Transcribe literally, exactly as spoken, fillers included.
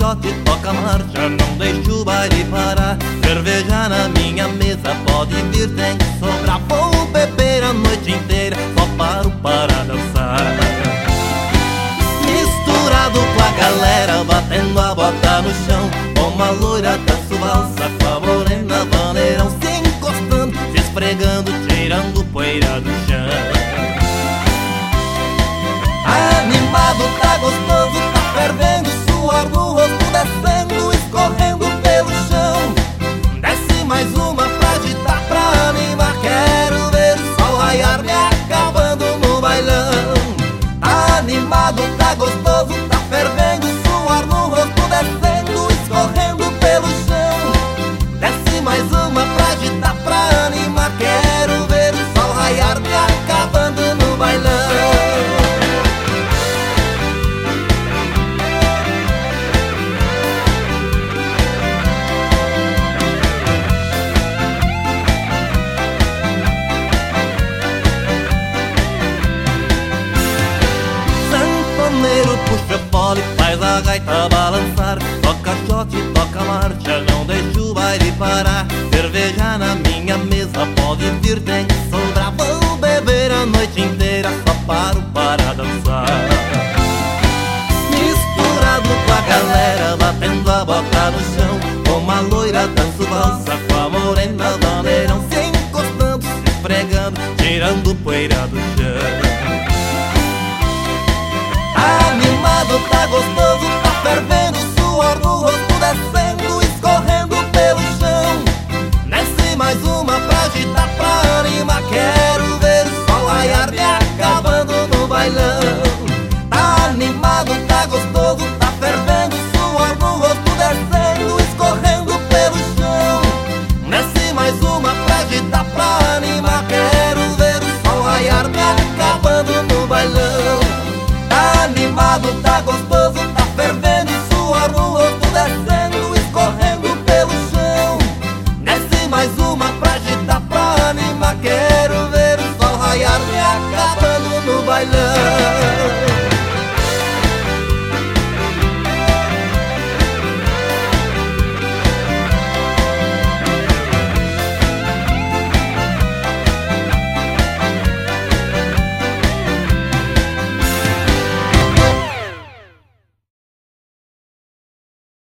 shot, toca marcha, não deixa o baile parar. Cerveja na minha mesa, pode vir, tem que sobrar. Vou beber a noite inteira, só paro para dançar. Misturado com a galera, batendo a bota no chão. Uma loira danço valsa, com a morena bandeirão. Se encostando, se esfregando, tirando poeira do chão. Animado, tá gostoso, tá fervendo, suor no rosto descendo, escorrendo pelo chão. Desce mais uma pra agitar, pra animar. Quero ver o sol raiar, me acabando no bailão. Animado, tá gostoso, tá fervendo, suor no rosto descendo, escorrendo pelo chão. Desce mais uma pra agitar, pra animar. Quero ver o sol raiar, me acabando no bailão. Puxa fole, faz a gaita balançar. Toca shot, toca marcha, não deixa o baile parar. Cerveja na minha mesa, pode vir, tem que sobrar. Vou beber a noite inteira, só paro para dançar. Misturado com a galera, batendo a bota no chão. Uma loira danço valsa, com a morena bandeirão. Se encostando, se esfregando, tirando poeira do chão. Animado, tá gostoso,